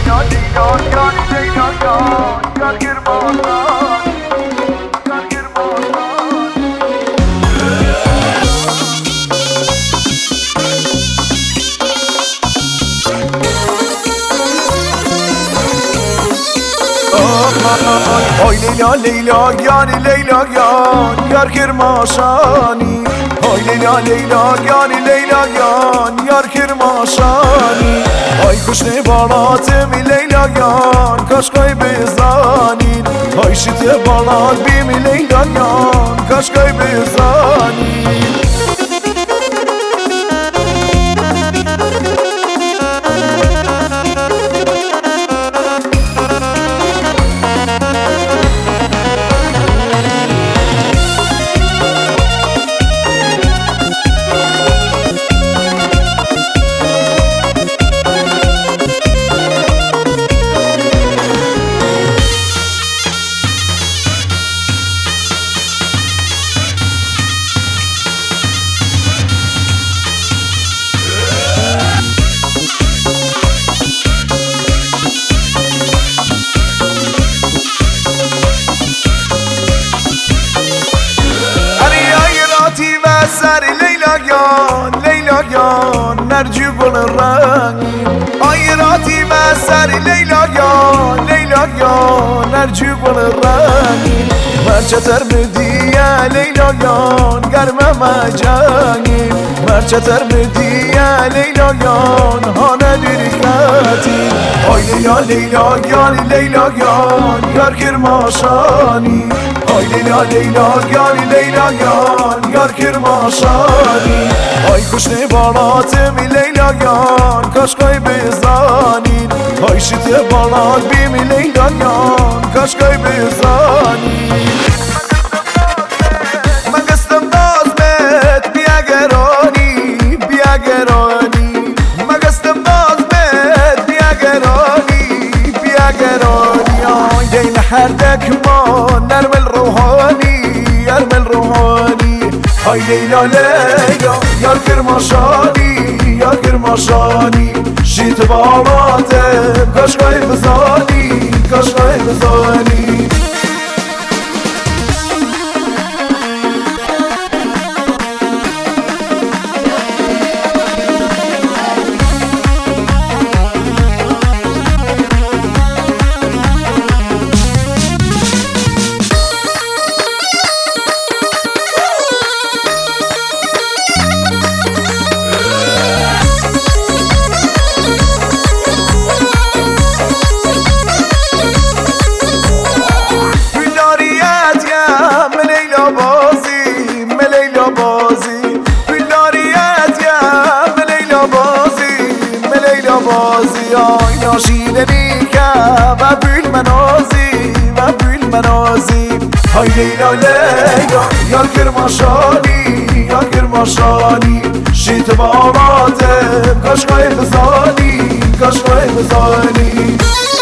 Oy Leyla Leyla yani Leyla yan yar kirmaşani. Oy Leyla Leyla yani Leyla yan yar kirmaşani. Ay kuşne baratım Leyla yan kaşkay bezanin. Ay şite balat bim Leyla yan kaşkay bezanin. سر ليلى جان نرجو الرنگ آيراتي ما سر ليلى جان نرجو الرنگ مرچتر بدي يا ليلى جان گرمه مجاني مرچتر بدي يا ليلى جان هانا دركاتي آي ليلى جان يار كرماشاني آي ليلى جان yar kirmaşani. Ay kuşne baratım Leyla yan kaşkay bezanin. Ay şite balat bim Leyla yan kaşkay bezanin. من قصدم نازمت بیا گرانی من قصدم نازمت بیا گرانی آی دین هر دکمان نرم الروحانی Ay Leyla Leyla yar kirmaşani Şit bağladım kaşkay bızani آی ناشینه نیکه و بیل منازی های لیلا یار کرماشانی شیط باراتم کاشقای بزانی